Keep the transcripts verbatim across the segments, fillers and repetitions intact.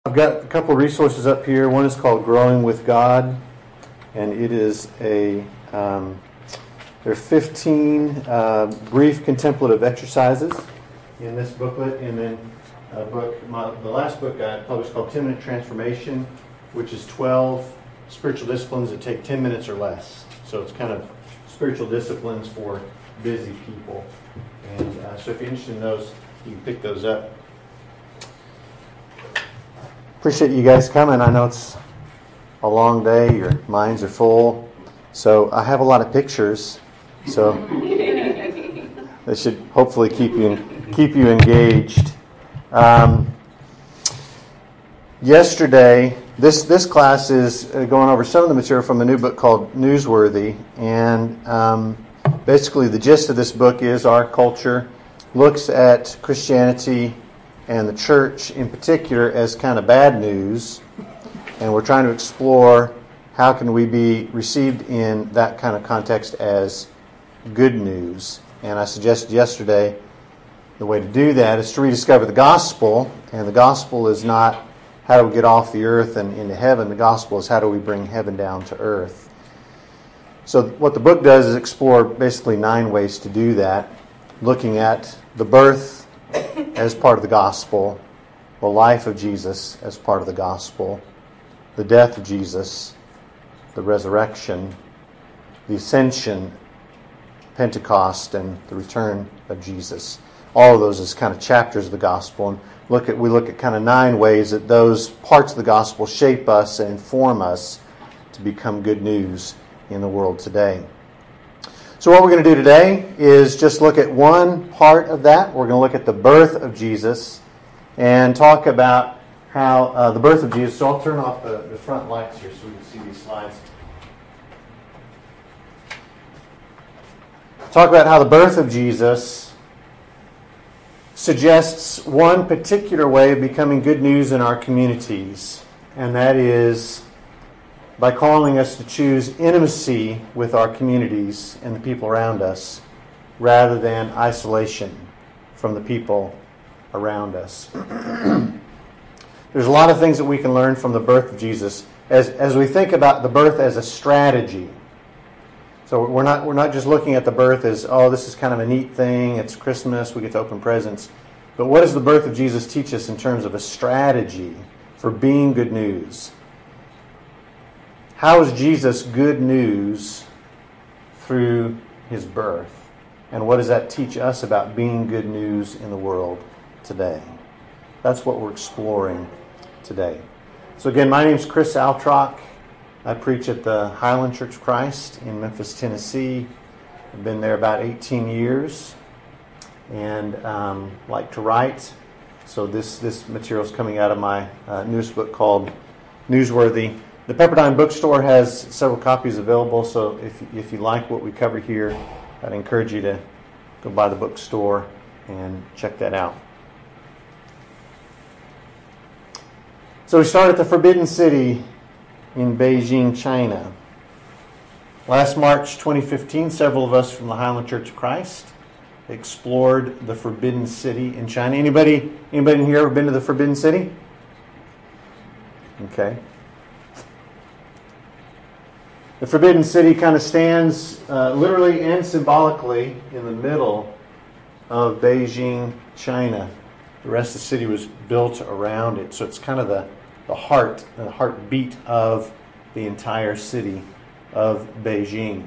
I've got a couple of resources up here. One is called Growing with God, and it is a, um, there are fifteen uh, brief contemplative exercises in this booklet, and then a book, my, the last book I published called ten minute Transformation, which is twelve spiritual disciplines that take ten minutes or less. So it's kind of spiritual disciplines for busy people. And uh, so if you're interested in those, you can pick those up. Appreciate you guys coming. I know it's a long day. Your minds are full. So I have a lot of pictures. So they should hopefully keep you keep you engaged. Um, yesterday, this this class is going over some of the material from a new book called Newsworthy, and um, basically the gist of this book is our culture looks at Christianity and the church in particular as kind of bad news, and we're trying to explore how can we be received in that kind of context as good news. And I suggested yesterday the way to do that is to rediscover the gospel, and the gospel is not how do we get off the earth and into heaven. The gospel is how do we bring heaven down to earth. So what the book does is explore basically nine ways to do that, looking at the birth as part of the gospel, the life of Jesus as part of the gospel, the death of Jesus, the resurrection, the ascension, Pentecost, and the return of Jesus. All of those as kind of chapters of the gospel. And look at we look at kind of nine ways that those parts of the gospel shape us and inform us to become good news in the world today. So what we're going to do today is just look at one part of that. We're going to look at the birth of Jesus and talk about how uh, the birth of Jesus. So I'll turn off the, the front lights here so we can see these slides. Talk about how the birth of Jesus suggests one particular way of becoming good news in our communities, and that is by calling us to choose intimacy with our communities and the people around us rather than isolation from the people around us. There's a lot of things that we can learn from the birth of Jesus as, as we think about the birth as a strategy. So we're not we're not just looking at the birth as, oh, this is kind of a neat thing, it's Christmas, we get to open presents. But what does the birth of Jesus teach us in terms of a strategy for being good news? How is Jesus good news through his birth? And what does that teach us about being good news in the world today? That's what we're exploring today. So again, my name is Chris Altrock. I preach at the Highland Church of Christ in Memphis, Tennessee. I've been there about eighteen years and um, like to write. So this, this material is coming out of my uh, newest book called Newsworthy. The Pepperdine Bookstore has several copies available, so if if you like what we cover here, I'd encourage you to go by the bookstore and check that out. So we start at the Forbidden City in Beijing, China. Last March twenty fifteen, several of us from the Highland Church of Christ explored the Forbidden City in China. Anybody, anybody in here ever been to the Forbidden City? Okay. The Forbidden City kind of stands uh, literally and symbolically in the middle of Beijing, China. The rest of the city was built around it. So it's kind of the, the heart, the heartbeat of the entire city of Beijing.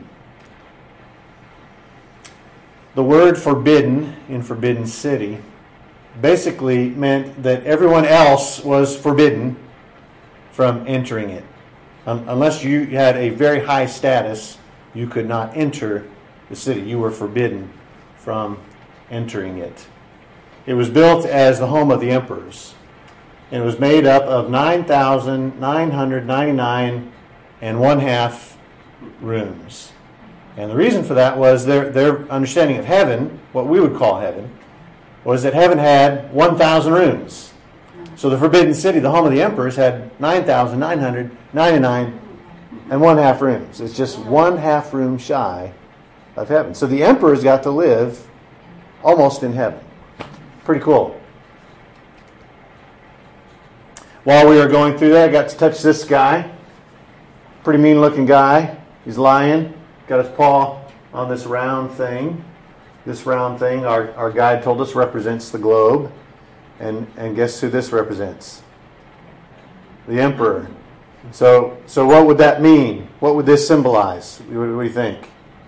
The word forbidden in Forbidden City basically meant that everyone else was forbidden from entering it. Um, unless you had a very high status, you could not enter the city. You were forbidden from entering it. It was built as the home of the emperors. And it was made up of nine thousand nine hundred ninety-nine and one half rooms. And the reason for that was their, their understanding of heaven, what we would call heaven, was that heaven had one thousand rooms. So the Forbidden City, the home of the emperors, had nine thousand nine hundred ninety-nine and one half rooms. It's just one half room shy of heaven. So the emperors got to live almost in heaven. Pretty cool. while we were going through that, I got to touch this guy. Pretty mean looking guy. He's lying. Got his paw on this round thing. This round thing, our, our guide told us, represents the globe. And, and guess who this represents? The emperor. So, so what would that mean? What would this symbolize? What, what do you think?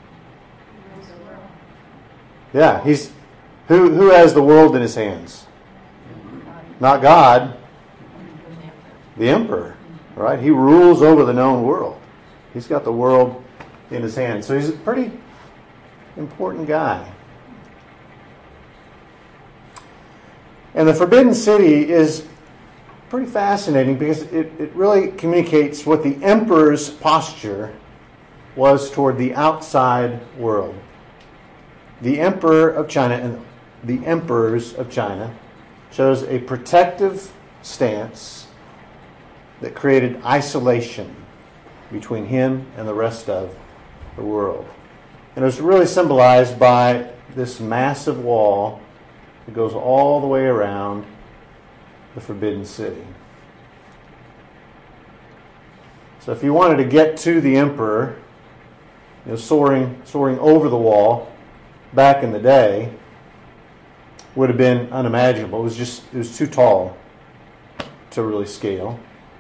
Yeah, he's who who has the world in his hands? Not God. The emperor, right? He rules over the known world. He's got the world in his hands. So he's a pretty important guy. And the Forbidden City is pretty fascinating because it, it really communicates what the emperor's posture was toward the outside world. The emperor of China and the emperors of China chose a protective stance that created isolation between him and the rest of the world. And it was really symbolized by this massive wall that goes all the way around the Forbidden City. So if you wanted to get to the emperor, you know, soaring soaring over the wall back in the day would have been unimaginable. It was just it was too tall to really scale.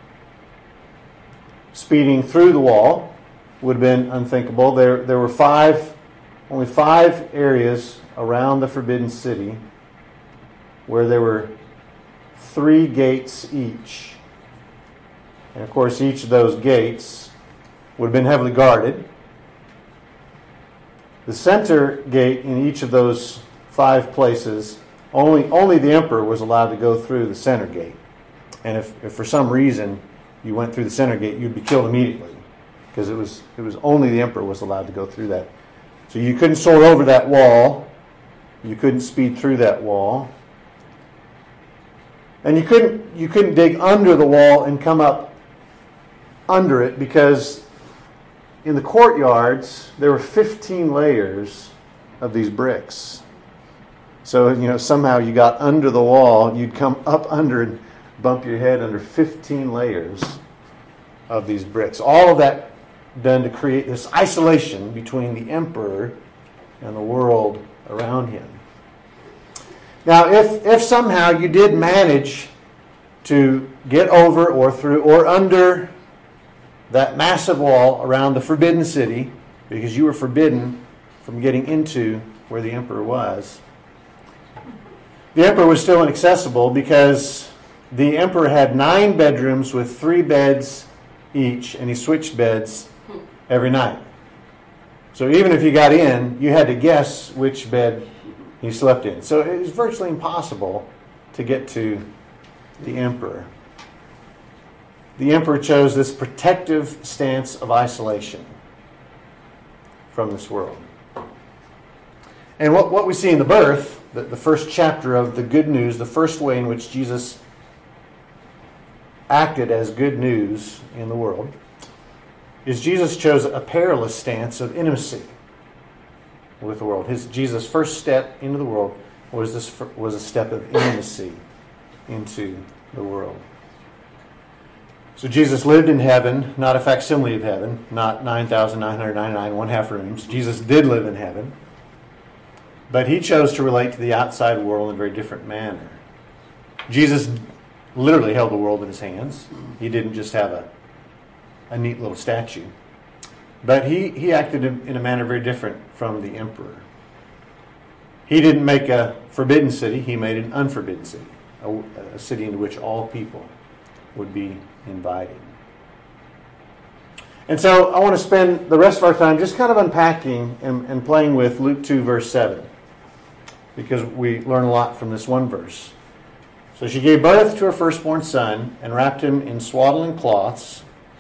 Speeding through the wall would have been unthinkable. There there were five only five areas around the Forbidden City where there were three gates each. And of course, each of those gates would have been heavily guarded. The center gate in each of those five places, only only the emperor was allowed to go through the center gate. And if, if for some reason you went through the center gate, you'd be killed immediately, because it was it was only the emperor was allowed to go through that. So you couldn't soar over that wall. You couldn't speed through that wall. And you couldn't you couldn't dig under the wall and come up under it, because in the courtyards there were fifteen layers of these bricks. So, you know, somehow you got under the wall, you'd come up under and bump your head under fifteen layers of these bricks. All of that done to create this isolation between the emperor and the world around him. Now, if if somehow you did manage to get over or through or under that massive wall around the Forbidden City, because you were forbidden from getting into where the emperor was, the emperor was still inaccessible, because the emperor had nine bedrooms with three beds each, and he switched beds every night. So even if you got in, you had to guess which bed he slept in. So it was virtually impossible to get to the emperor. The emperor chose this protective stance of isolation from this world. And what, what we see in the birth, the, the first chapter of the good news, the first way in which Jesus acted as good news in the world, is Jesus chose a perilous stance of intimacy with the world. His Jesus' first step into the world was this was a step of intimacy into the world. So Jesus lived in heaven, not a facsimile of heaven, not nine thousand nine hundred ninety-nine one-half rooms. Jesus did live in heaven, but he chose to relate to the outside world in a very different manner. Jesus literally held the world in his hands. He didn't just have a, a neat little statue. But he, he acted in a manner very different from the emperor. He didn't make a forbidden city, he made an unforbidden city, a, a city into which all people would be invited. And so I want to spend the rest of our time just kind of unpacking and, and playing with Luke two, verse seven, because we learn a lot from this one verse. So she gave birth to her firstborn son and wrapped him in swaddling cloths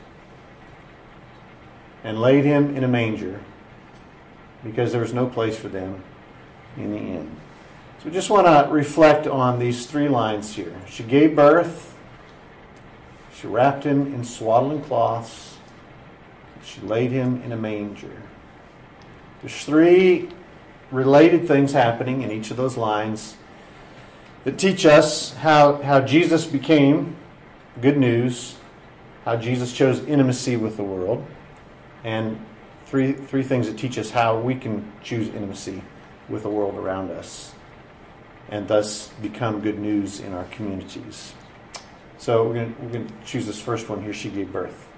and laid him in a manger, because there was no place for them in the inn. So we just want to reflect on these three lines here. She gave birth, she wrapped him in swaddling cloths, she laid him in a manger. There's three related things happening in each of those lines that teach us how, how Jesus became good news, how Jesus chose intimacy with the world, and three three things that teach us how we can choose intimacy with the world around us, and thus become good news in our communities. So we're going to, we're going to choose this first one here. She gave birth.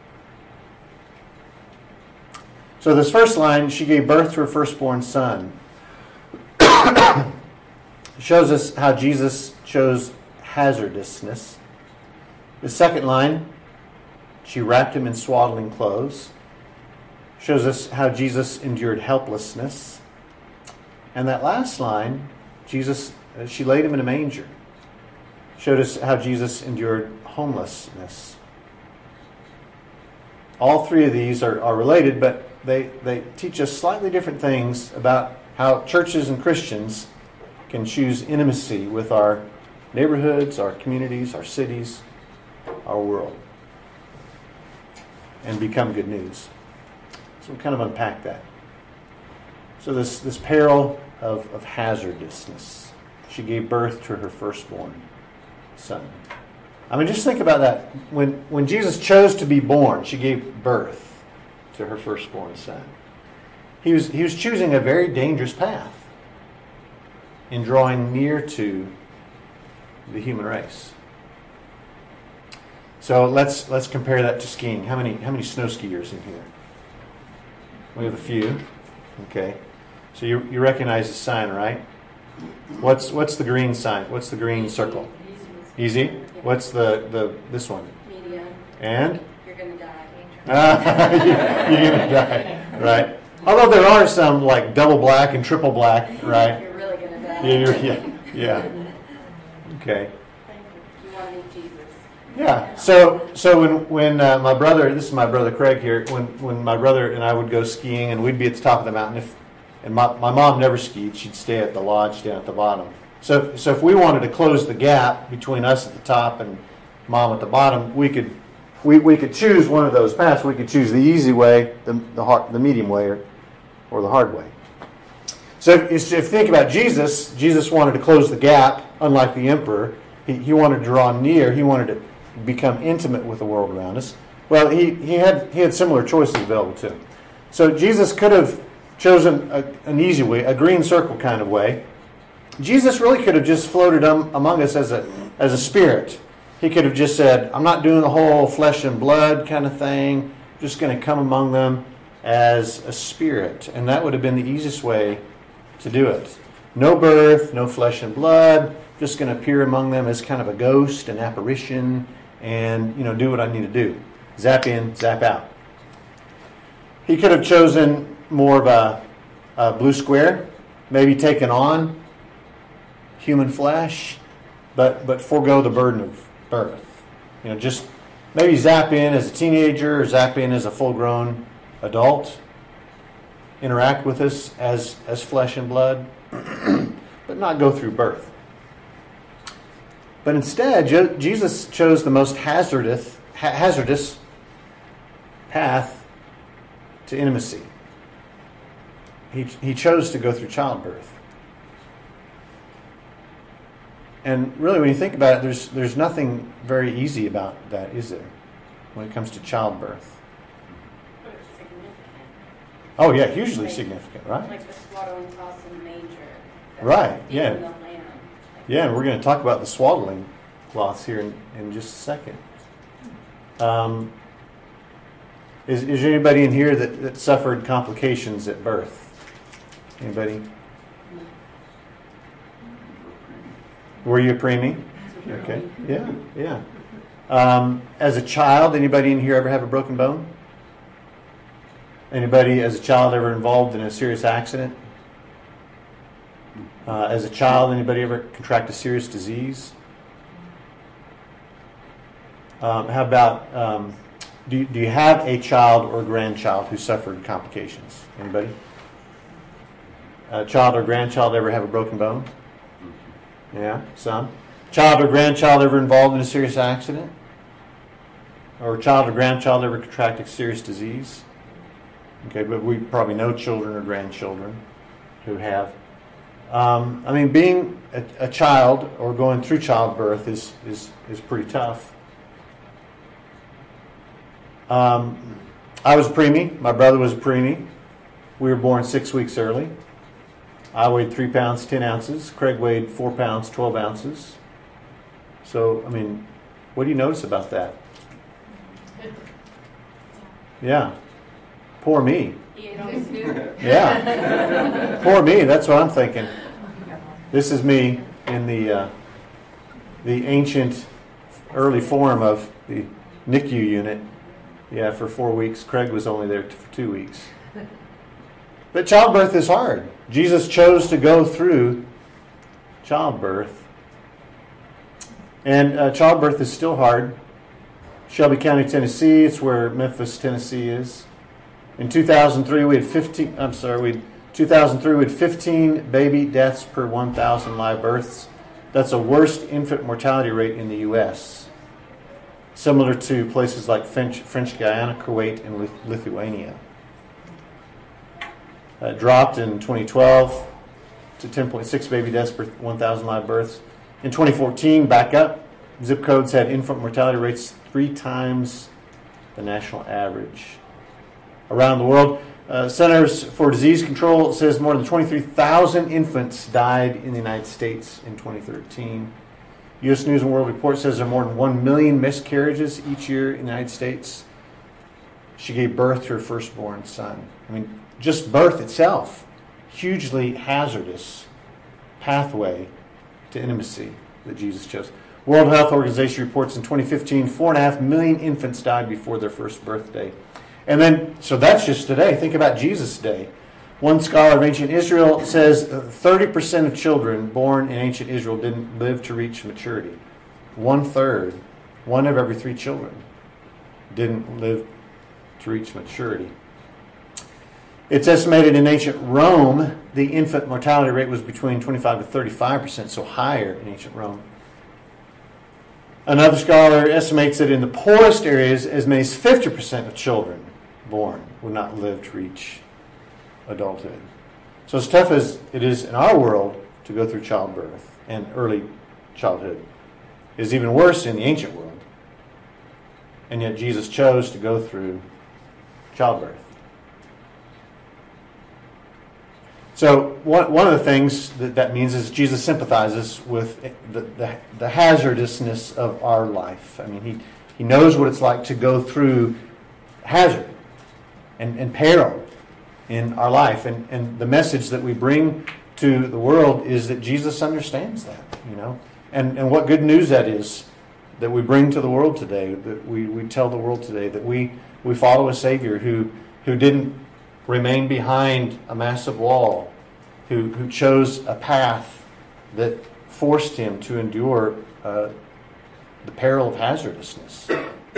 So this first line, she gave birth to her firstborn son, shows us how Jesus chose hazardousness. The second line, she wrapped him in swaddling clothes, shows us how Jesus endured helplessness. And that last line, Jesus, she laid him in a manger, showed us how Jesus endured homelessness. All three of these are, are related, but they, they teach us slightly different things about how churches and Christians can choose intimacy with our neighborhoods, our communities, our cities, our world, and become good news. So we'll kind of unpack that. So this, this peril of, of hazardousness. She gave birth to her firstborn son. I mean, just think about that. When, when Jesus chose to be born, she gave birth to her firstborn son. He was, he was choosing a very dangerous path in drawing near to the human race. So let's let's compare that to skiing. How many how many snow skiers in here? We have a few. Okay. So you you recognize the sign, right? What's what's the green sign? What's the green circle? Easy. What's the, the this one? Medium. And? You're gonna die. Ah, you're gonna die. Right. Although there are some like double black and triple black, right? You're really gonna die. Yeah, you're, yeah, yeah. Okay. You want to meet Jesus. Yeah. So, so when when uh, my brother, this is my brother Craig here. When when my brother and I would go skiing, and we'd be at the top of the mountain. If and my my mom never skied; she'd stay at the lodge down at the bottom. So so if we wanted to close the gap between us at the top and mom at the bottom, we could we, we could choose one of those paths. We could choose the easy way, the the hard, the medium way, or, or the hard way. So if, if you think about Jesus, Jesus wanted to close the gap, unlike the emperor. He, he wanted to draw near. He wanted to become intimate with the world around us. Well, he, he had he had similar choices available to him. So Jesus could have chosen a, an easy way, a green circle kind of way. Jesus really could have just floated um, among us as a as a spirit. He could have just said, I'm not doing the whole flesh and blood kind of thing. I'm just going to come among them as a spirit. And that would have been the easiest way to do it. No birth, no flesh and blood, just going to appear among them as kind of a ghost, an apparition, and you know, do what I need to do. Zap in, zap out. He could have chosen more of a, a blue square, maybe taken on human flesh, but but forego the burden of birth. You know, just maybe zap in as a teenager or zap in as a full-grown adult. Interact with us as, as flesh and blood, but not go through birth. But instead, Jesus chose the most hazardous, ha- hazardous path to intimacy. He, he chose to go through childbirth. And really, when you think about it, there's there's nothing very easy about that, is there, when it comes to childbirth? But it's significant. Oh, yeah, hugely Like- significant, right? Like the swaddling cloths in the manger. That's Right, feeding yeah. the lamb. Like, Yeah, and we're going to talk about the swaddling cloths here in, in just a second. Um, is, is there anybody in here that, that suffered complications at birth? Anybody? Were you a preemie? Okay, yeah, yeah. Um, as a child, anybody in here ever have a broken bone? Anybody as a child ever involved in a serious accident? Uh, as a child, anybody ever contract a serious disease? Um, how about, um, do, you, do you have a child or grandchild who suffered complications? Anybody? A child or grandchild ever have a broken bone? Yeah, some. Child or grandchild ever involved in a serious accident? Or child or grandchild ever contract a serious disease? Okay, but we probably know children or grandchildren who have. Um, I mean, being a, a child or going through childbirth is, is, is pretty tough. Um, I was a preemie. My brother was a preemie. We were born six weeks early. I weighed three pounds, ten ounces. Craig weighed four pounds, twelve ounces. So, I mean, what do you notice about that? Yeah. Poor me. He ate all his food. Yeah. Poor me. That's what I'm thinking. This is me in the uh, the ancient early form of the N I C U unit. Yeah, for four weeks. Craig was only there for two weeks. But childbirth is hard. Jesus chose to go through childbirth. And uh, childbirth is still hard. Shelby County, Tennessee, it's where Memphis, Tennessee is. In two thousand three, we had fifteen, I'm sorry, we had, two thousand three, we had fifteen baby deaths per one thousand live births. That's the worst infant mortality rate in the U S, similar to places like French, French Guiana, Kuwait, and Lith- Lithuania. Uh, dropped in twenty twelve to ten point six baby deaths per one thousand live births. In twenty fourteen, back up. Zip codes had infant mortality rates three times the national average. Around the world, uh, Centers for Disease Control says more than twenty-three thousand infants died in the United States in twenty thirteen. U S News and World Report says there are more than one million miscarriages each year in the United States. She gave birth to her firstborn son. I mean, just birth itself, hugely hazardous pathway to intimacy that Jesus chose. World Health Organization reports in twenty fifteen, four and a half million infants died before their first birthday. And then, so that's just today. Think about Jesus' day. One scholar of ancient Israel says thirty percent of children born in ancient Israel didn't live to reach maturity. One third, one of every three children, didn't live to reach maturity. It's estimated in ancient Rome, the infant mortality rate was between twenty-five to thirty-five percent, so higher in ancient Rome. Another scholar estimates that in the poorest areas, as many as fifty percent of children born would not live to reach adulthood. So as tough as it is in our world to go through childbirth and early childhood, it is even worse in the ancient world. And yet Jesus chose to go through childbirth. So one, one of the things that that means is Jesus sympathizes with the, the, the hazardousness of our life. I mean, he, he knows what it's like to go through hazard and, and peril in our life. And, and the message that we bring to the world is that Jesus understands that, you know. And, and what good news that is that we bring to the world today, that we, we tell the world today, that we, we follow a Savior who, who didn't remain behind a massive wall, who, who chose a path that forced him to endure uh, the peril of hazardousness.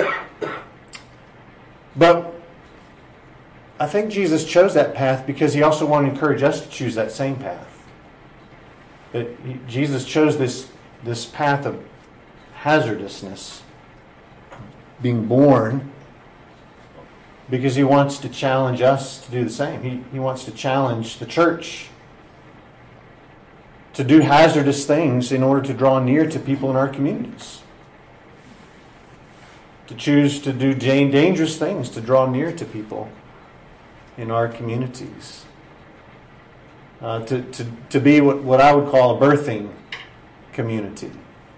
But I think Jesus chose that path because he also wanted to encourage us to choose that same path. That he, Jesus chose this, this path of hazardousness, being born, because he wants to challenge us to do the same. He, he wants to challenge the church to do hazardous things in order to draw near to people in our communities. To choose to do dangerous things to draw near to people in our communities. Uh, to, to, to be what, what I would call a birthing community.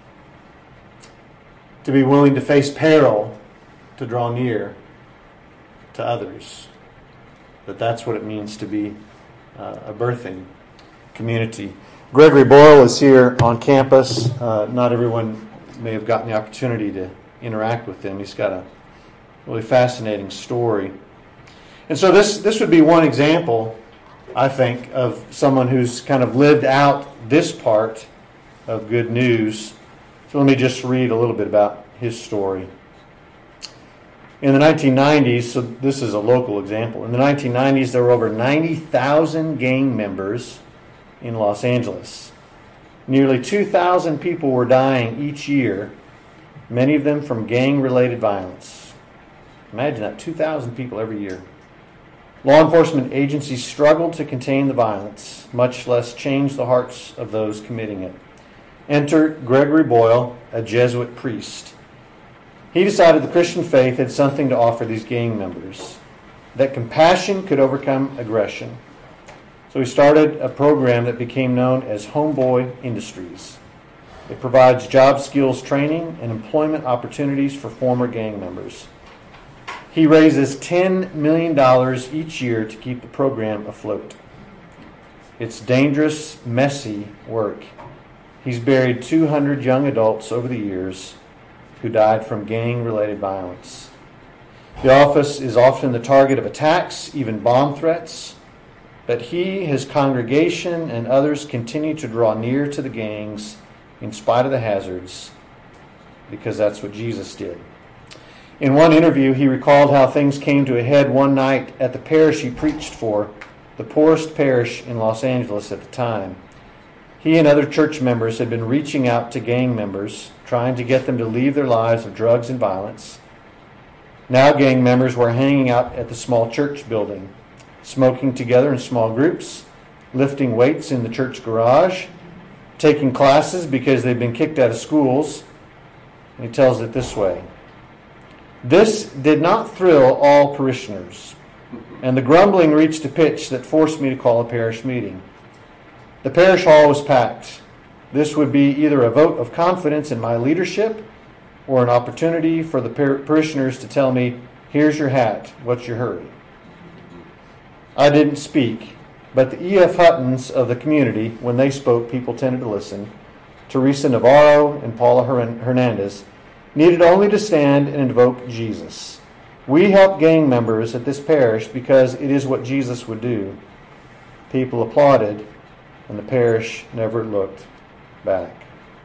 To be willing to face peril to draw near to others. That that's what it means to be uh, a birthing community. Gregory Boyle is here on campus. Uh, not everyone may have gotten the opportunity to interact with him. He's got a really fascinating story. And so this, this would be one example, I think, of someone who's kind of lived out this part of good news. So let me just read a little bit about his story. In the nineteen nineties, so this is a local example, in the nineteen nineties there were over ninety thousand gang members in Los Angeles. Nearly two thousand people were dying each year, many of them from gang-related violence. Imagine that, two thousand people every year. Law enforcement agencies struggled to contain the violence, much less change the hearts of those committing it. Enter Gregory Boyle, a Jesuit priest. He decided the Christian faith had something to offer these gang members, that compassion could overcome aggression. So he started a program that became known as Homeboy Industries. It provides job skills training and employment opportunities for former gang members. He raises ten million dollars each year to keep the program afloat. It's dangerous, messy work. He's buried two hundred young adults over the years who died from gang-related violence. The office is often the target of attacks, even bomb threats, but he, his congregation, and others continue to draw near to the gangs in spite of the hazards, because that's what Jesus did. In one interview, he recalled how things came to a head one night at the parish he preached for, the poorest parish in Los Angeles at the time. He and other church members had been reaching out to gang members, trying to get them to leave their lives of drugs and violence. Now gang members were hanging out at the small church building, smoking together in small groups, lifting weights in the church garage, taking classes because they'd been kicked out of schools. And he tells it this way: "This did not thrill all parishioners, and the grumbling reached a pitch that forced me to call a parish meeting. The parish hall was packed. This would be either a vote of confidence in my leadership or an opportunity for the par- parishioners to tell me, 'Here's your hat, what's your hurry?' I didn't speak, but the E F. Huttons of the community, when they spoke, people tended to listen. Teresa Navarro and Paula Hernandez needed only to stand and invoke Jesus. We help gang members at this parish because it is what Jesus would do. People applauded, and the parish never looked back."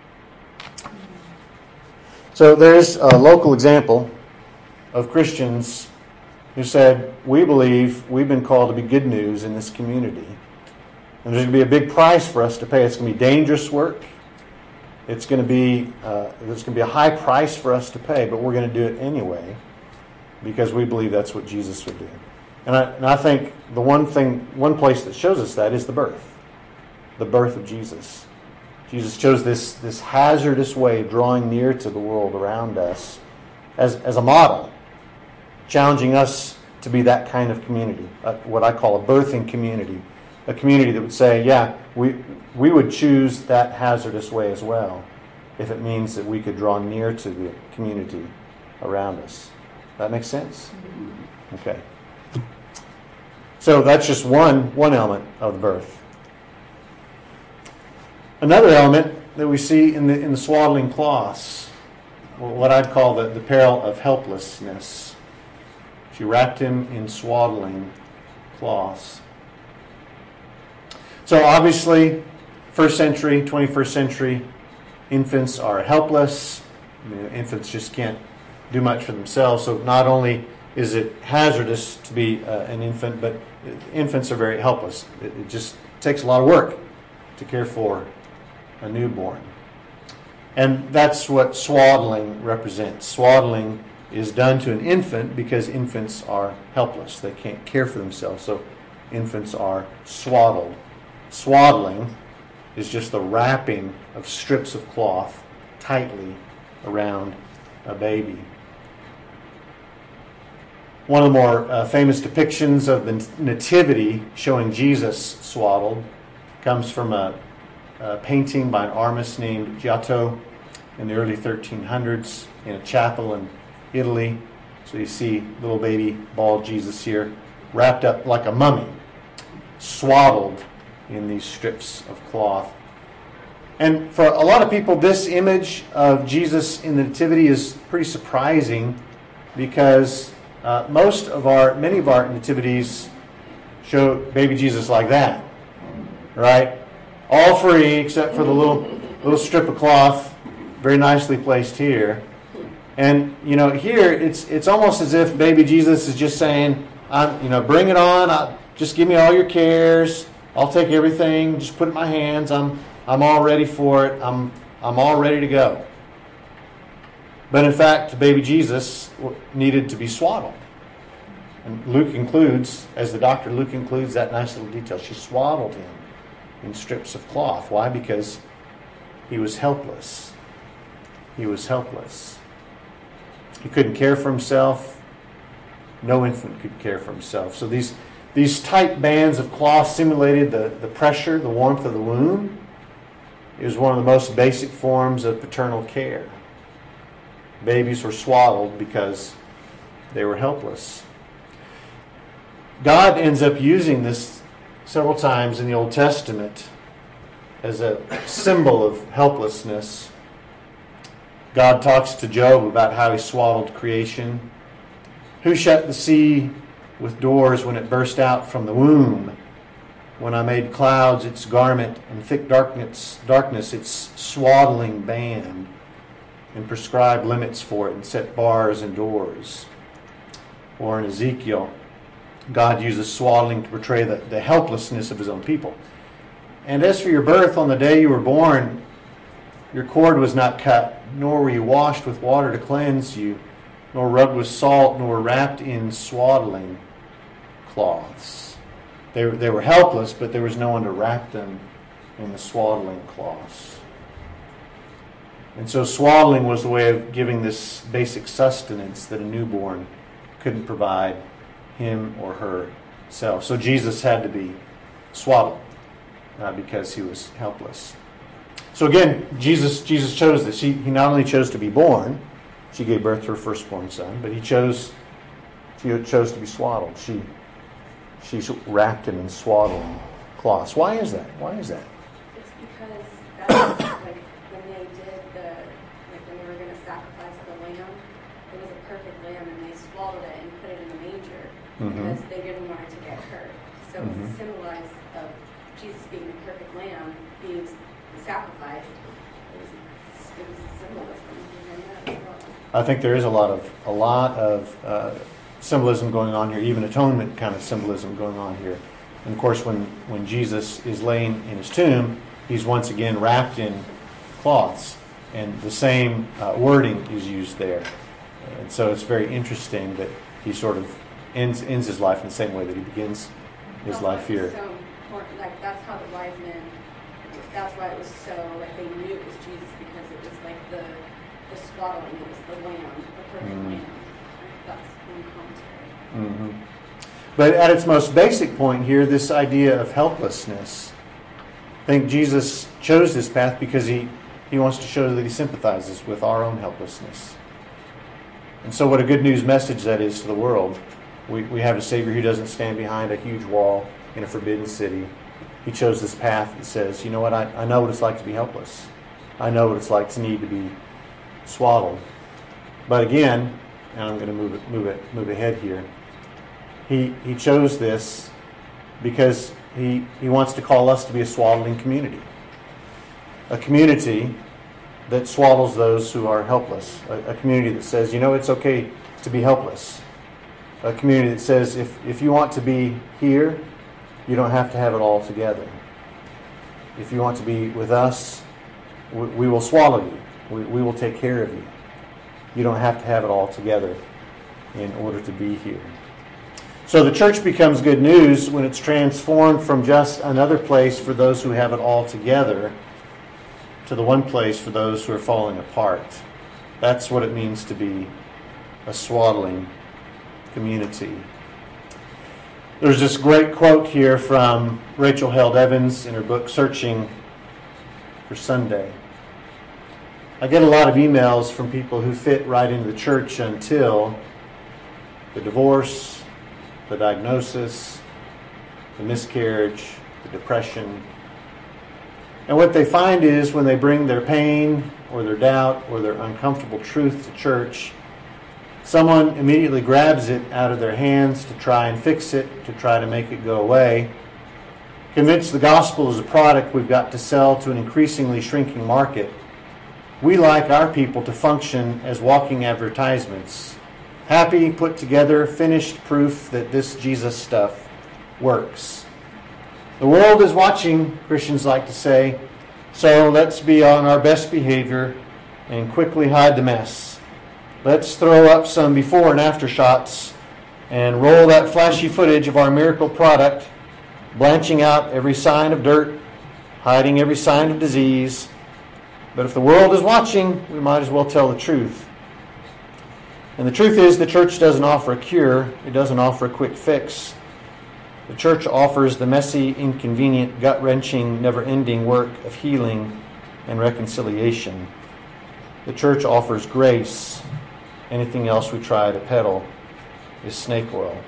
So there's a local example of Christians who said, we believe we've been called to be good news in this community. And there's going to be a big price for us to pay. It's going to be dangerous work. It's going to be uh, there's going to be a high price for us to pay, but we're going to do it anyway because we believe that's what Jesus would do. And I, and I think the one thing, one place that shows us that is the birth, the birth of Jesus. Jesus chose this, this hazardous way of drawing near to the world around us as, as a model, challenging us to be that kind of community, uh, what I call a birthing community, a community that would say, yeah, we we would choose that hazardous way as well if it means that we could draw near to the community around us. That makes sense? Okay. So that's just one, one element of the birth. Another element that we see in the in the swaddling cloths, what I'd call the, the peril of helplessness. She wrapped him in swaddling cloths. So obviously, first century, twenty-first century, infants are helpless. I mean, infants just can't do much for themselves. So not only is it hazardous to be uh, an infant, but infants are very helpless. It, it just takes a lot of work to care for a newborn. And that's what swaddling represents. Swaddling is done to an infant because infants are helpless. They can't care for themselves, so infants are swaddled. Swaddling is just the wrapping of strips of cloth tightly around a baby. One of the more uh, famous depictions of the Nativity showing Jesus swaddled comes from a, a painting by an artist named Giotto in the early thirteen hundreds in a chapel in Italy. So you see little baby bald Jesus here, wrapped up like a mummy, swaddled in these strips of cloth. And for a lot of people, this image of Jesus in the Nativity is pretty surprising because uh, most of our, many of our nativities show baby Jesus like that, right? All free except for the little little strip of cloth, very nicely placed here. And you know, here it's it's almost as if baby Jesus is just saying, "I'm, you know, bring it on. I, just give me all your cares. I'll take everything. Just put it in my hands. I'm I'm all ready for it. I'm I'm all ready to go." But in fact, baby Jesus needed to be swaddled. And Luke includes, as the doctor, Luke includes that nice little detail. She swaddled him in strips of cloth. Why? Because he was helpless. He was helpless. He couldn't care for himself. No infant could care for himself. So these, these tight bands of cloth simulated the, the pressure, the warmth of the womb. It was one of the most basic forms of paternal care. Babies were swaddled because they were helpless. God ends up using this several times in the Old Testament as a symbol of helplessness. God talks to Job about how he swaddled creation. Who shut the sea with doors when it burst out from the womb? When I made clouds its garment and thick darkness, darkness its swaddling band, and prescribed limits for it and set bars and doors. Or in Ezekiel, God uses swaddling to portray the, the helplessness of his own people. And as for your birth, on the day you were born, your cord was not cut, nor were you washed with water to cleanse you, nor rubbed with salt, nor wrapped in swaddling cloths. They, they were helpless, but there was no one to wrap them in the swaddling cloths. And so swaddling was the way of giving this basic sustenance that a newborn couldn't provide him or herself. So Jesus had to be swaddled uh, because he was helpless. So again, Jesus Jesus chose this. He, he not only chose to be born, she gave birth to her firstborn son, but he chose she chose to be swaddled. She she wrapped him in swaddling cloths. Why is that? Why is that? It's because that's like when they did the, like when they were going to sacrifice the lamb, it was a perfect lamb and they swaddled it and put it in a manger Mm-hmm. because they didn't want it to get hurt. So Mm-hmm. it's symbolized of Jesus being the perfect lamb, being sacrificed. It was, it was a symbolism behind that as well. I think there is a lot of a lot of uh, symbolism going on here, even atonement kind of symbolism going on here. And of course, when, when Jesus is laying in his tomb, he's once again wrapped in cloths, and the same uh, wording is used there. And so it's very interesting that he sort of ends ends his life in the same way that he begins his That's life why it was here. So important. Like that's how the wise men. That's why it was so like they knew it was Jesus because it was like the the swaddling. It was the lamb, the perfect Mm. lamb. That's one commentary. Mm-hmm. But at its most basic point here, this idea of helplessness. I think Jesus chose this path because he, he wants to show that he sympathizes with our own helplessness. And so what a good news message that is to the world. We, we have a Savior who doesn't stand behind a huge wall in a forbidden city. He chose this path that says, you know what, I, I know what it's like to be helpless. I know what it's like to need to be swaddled. But again, and I'm going to move it, move it, move ahead here. He he chose this because he he wants to call us to be a swaddling community, a community that swaddles those who are helpless, a, a community that says, you know, it's okay to be helpless, a community that says if if you want to be here, you don't have to have it all together. If you want to be with us, we, we will swallow you. We, we will take care of you. You don't have to have it all together in order to be here. So the church becomes good news when it's transformed from just another place for those who have it all together to the one place for those who are falling apart. That's what it means to be a swaddling community. There's this great quote here from Rachel Held Evans in her book, Searching for Sunday. I get a lot of emails from people who fit right into the church until the divorce, the diagnosis, the miscarriage, the depression. And what they find is when they bring their pain or their doubt or their uncomfortable truth to church, someone immediately grabs it out of their hands to try and fix it, to try to make it go away. Convinced the gospel is a product we've got to sell to an increasingly shrinking market, we like our people to function as walking advertisements. Happy, put together, finished proof that this Jesus stuff works. The world is watching, Christians like to say, so let's be on our best behavior and quickly hide the mess. Let's throw up some before and after shots and roll that flashy footage of our miracle product, blanching out every sign of dirt, hiding every sign of disease. But if the world is watching, we might as well tell the truth. And the truth is, the church doesn't offer a cure. It doesn't offer a quick fix. The church offers the messy, inconvenient, gut-wrenching, never-ending work of healing and reconciliation. The church offers grace. Anything else we try to peddle is snake oil.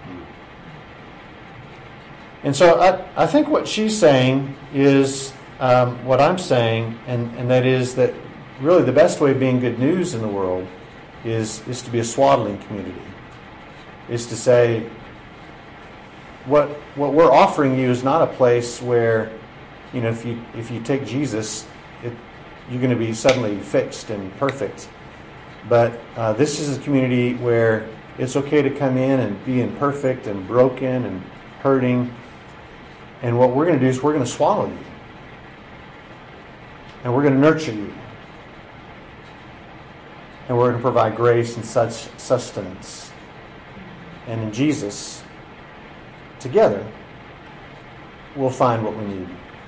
And so I, I think what she's saying is um, what I'm saying, and, and that is that really the best way of being good news in the world is, is to be a swaddling community. Is to say, what what we're offering you is not a place where, you know, if you if you take Jesus, it, you're going to be suddenly fixed and perfect. But uh, this is a community where it's okay to come in and be imperfect and broken and hurting. And what we're going to do is we're going to swallow you. And we're going to nurture you. And we're going to provide grace and such sustenance. And in Jesus, together, we'll find what we need.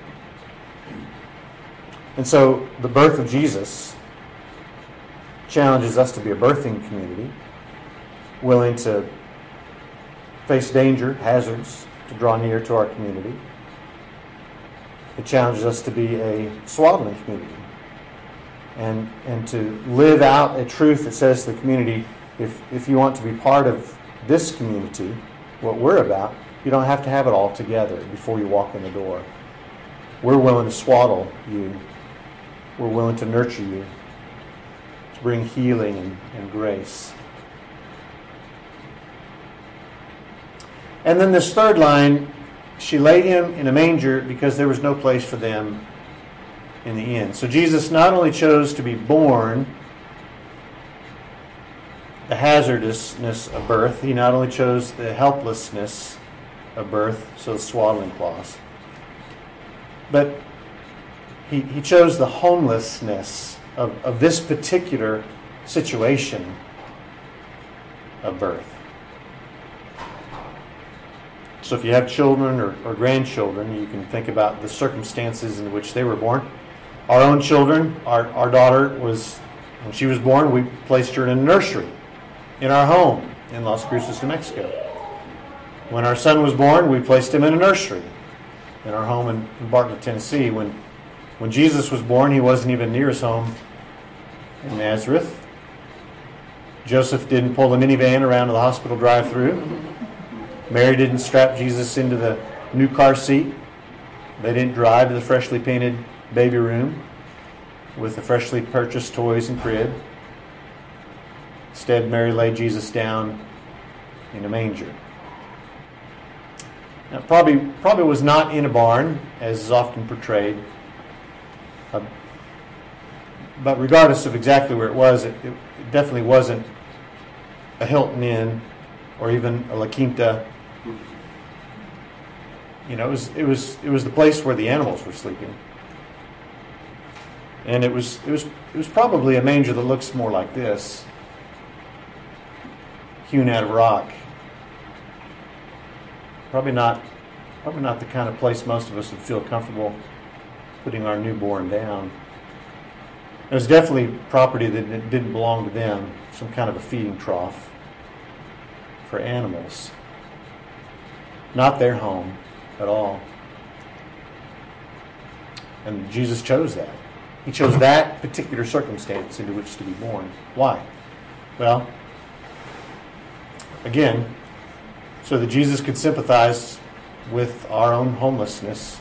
And so the birth of Jesus challenges us to be a birthing community, willing to face danger, hazards, to draw near to our community. It challenges us to be a swaddling community and and to live out a truth that says to the community, if, if you want to be part of this community, what we're about, you don't have to have it all together before you walk in the door. We're willing to swaddle you. We're willing to nurture you, to bring healing and, and grace. And then this third line, she laid him in a manger because there was no place for them in the inn. So Jesus not only chose to be born, the hazardousness of birth, he not only chose the helplessness of birth, so the swaddling cloths, but he, he chose the homelessness of, of this particular situation of birth. So if you have children or, or grandchildren, you can think about the circumstances in which they were born. Our own children, our, our daughter was, when she was born, we placed her in a nursery in our home in Las Cruces, New Mexico. When our son was born, we placed him in a nursery in our home in, in Bartlett, Tennessee. When, when Jesus was born, he wasn't even near his home in Nazareth. Joseph didn't pull the minivan around to the hospital drive-thru. Mary didn't strap Jesus into the new car seat. They didn't drive to the freshly painted baby room with the freshly purchased toys and crib. Instead, Mary laid Jesus down in a manger. Now, probably, probably was not in a barn, as is often portrayed. Uh, but regardless of exactly where it was, it, it definitely wasn't a Hilton Inn or even a La Quinta. You know, it was it was it was the place where the animals were sleeping, and it was it was it was probably a manger that looks more like this, hewn out of rock. Probably not, probably not the kind of place most of us would feel comfortable putting our newborn down. It was definitely property that didn't belong to them, some kind of a feeding trough for animals. Not their home at all. And Jesus chose that. He chose that particular circumstance into which to be born. Why? Well, again, so that Jesus could sympathize with our own homelessness.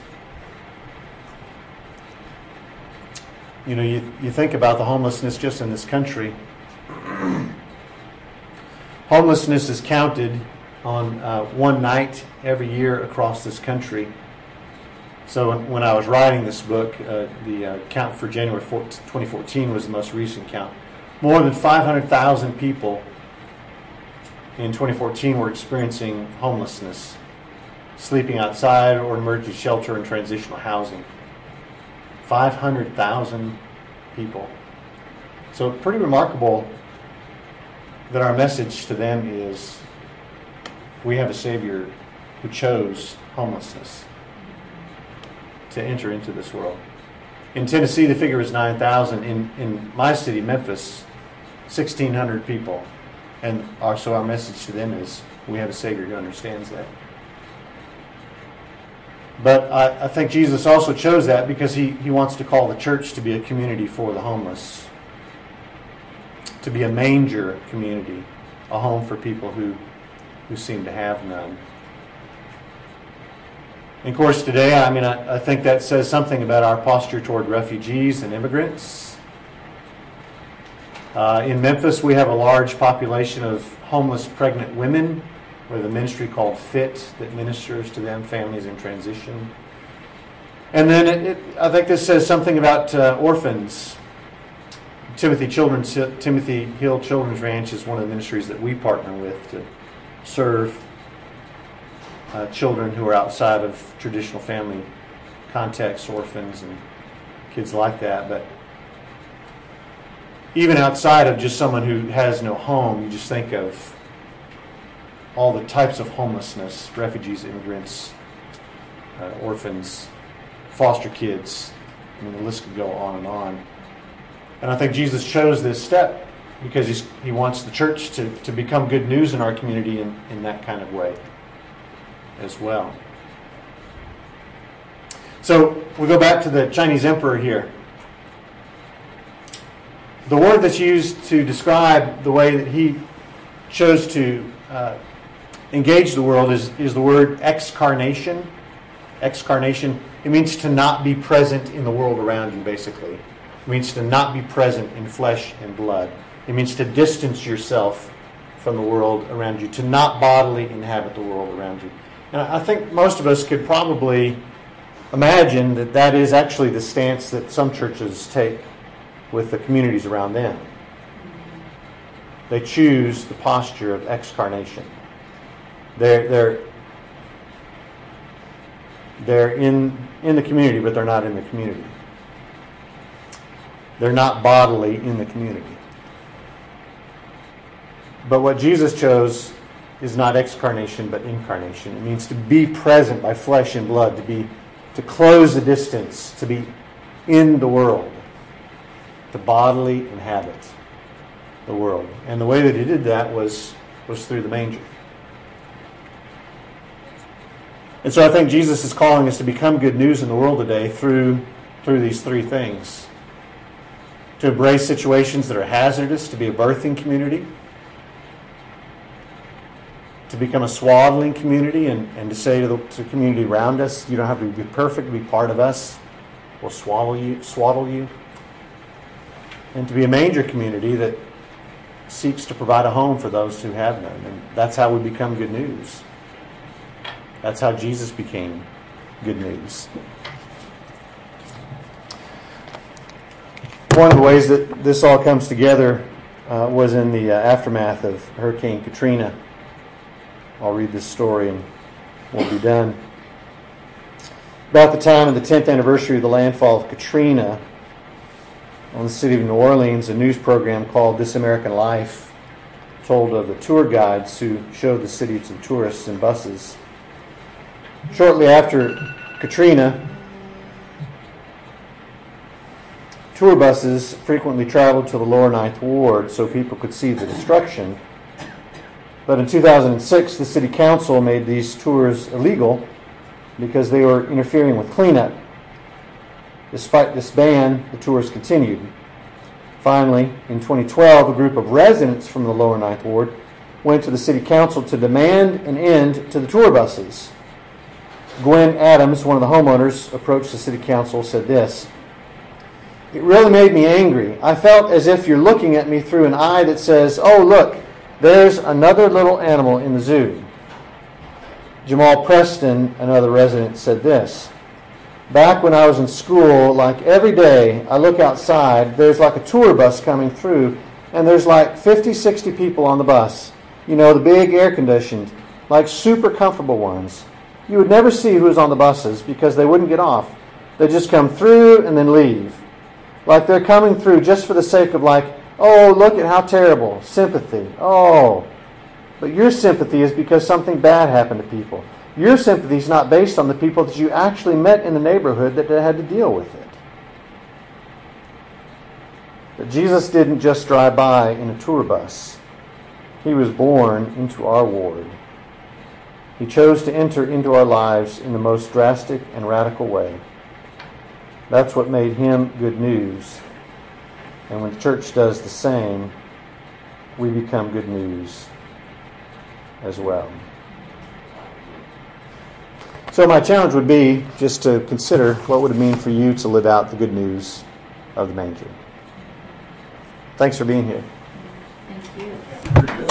You know, you, you think about the homelessness just in this country. Homelessness is counted on uh, one night every year across this country. So when, when I was writing this book, uh, the uh, count for January twenty fourteen was the most recent count. More than five hundred thousand people in twenty fourteen were experiencing homelessness, sleeping outside or emergency shelter and transitional housing. five hundred thousand people. So pretty remarkable that our message to them is we have a Savior who chose homelessness to enter into this world. In Tennessee, the figure is nine thousand. In, in my city, Memphis, sixteen hundred people And our, so our message to them is we have a Savior who understands that. But I, I think Jesus also chose that because he, he wants to call the church to be a community for the homeless, to be a manger community, a home for people who, who seem to have none. And of course, today, I mean, I, I think that says something about our posture toward refugees and immigrants. Uh, in Memphis, we have a large population of homeless pregnant women with a ministry called FIT that ministers to them, families in transition. And then it, it, I think this says something about uh, orphans. Timothy Children's Timothy Hill Children's Ranch is one of the ministries that we partner with to serve uh, children who are outside of traditional family contexts, orphans and kids like that. But even outside of just someone who has no home, you just think of all the types of homelessness, refugees, immigrants, uh, orphans, foster kids. I mean, the list could go on and on. And I think Jesus chose this step because he's, he wants the church to, to become good news in our community in, in that kind of way as well. So we go back to the Chinese emperor here. The word that's used to describe the way that he chose to uh, engage the world is, is the word excarnation. Excarnation. It means to not be present in the world around you, basically. It means to not be present in flesh and blood. It means to distance yourself from the world around you, to not bodily inhabit the world around you. And I think most of us could probably imagine that that is actually the stance that some churches take with the communities around them. They choose the posture of excarnation. They're, they're, they're in, in the community, but they're not in the community. They're not bodily in the community. But what Jesus chose is not excarnation, but incarnation. It means to be present by flesh and blood, to be, to close the distance, to be in the world, to bodily inhabit the world. And the way that he did that was, was through the manger. And so I think Jesus is calling us to become good news in the world today through, through these three things. To embrace situations that are hazardous, to be a birthing community, to become a swaddling community, and, and to say to the, to the community around us, you don't have to be perfect to be part of us. We'll swaddle you, swaddle you. And to be a manger community that seeks to provide a home for those who have none. And that's how we become good news. That's how Jesus became good news. One of the ways that this all comes together uh, was in the uh, aftermath of Hurricane Katrina. I'll read this story and we'll be done. About the time of the tenth anniversary of the landfall of Katrina on the city of New Orleans, a news program called This American Life told of the tour guides who showed the city to the tourists in buses. Shortly after Katrina, tour buses frequently traveled to the lower Ninth Ward so people could see the destruction. But in two thousand six, the city council made these tours illegal because they were interfering with cleanup. Despite this ban, the tours continued. Finally, in twenty twelve, a group of residents from the lower Ninth Ward went to the city council to demand an end to the tour buses. Gwen Adams, one of the homeowners, approached the city council, said this: "It really made me angry. I felt as if you're looking at me through an eye that says, oh, look, there's another little animal in the zoo." Jamal Preston, another resident, said this: "Back when I was in school, like every day, I look outside, there's like a tour bus coming through, and there's like fifty, sixty people on the bus. You know, the big air-conditioned, like super comfortable ones. You would never see who was on the buses because they wouldn't get off. They just come through and then leave. Like they're coming through just for the sake of like, oh, look at how terrible, sympathy, oh. But your sympathy is because something bad happened to people. Your sympathy is not based on the people that you actually met in the neighborhood that had to deal with it." But Jesus didn't just drive by in a tour bus. He was born into our ward. He chose to enter into our lives in the most drastic and radical way. That's what made him good news. And when the church does the same, we become good news as well. So my challenge would be just to consider what would it mean for you to live out the good news of the manger. Thanks for being here. Thank you.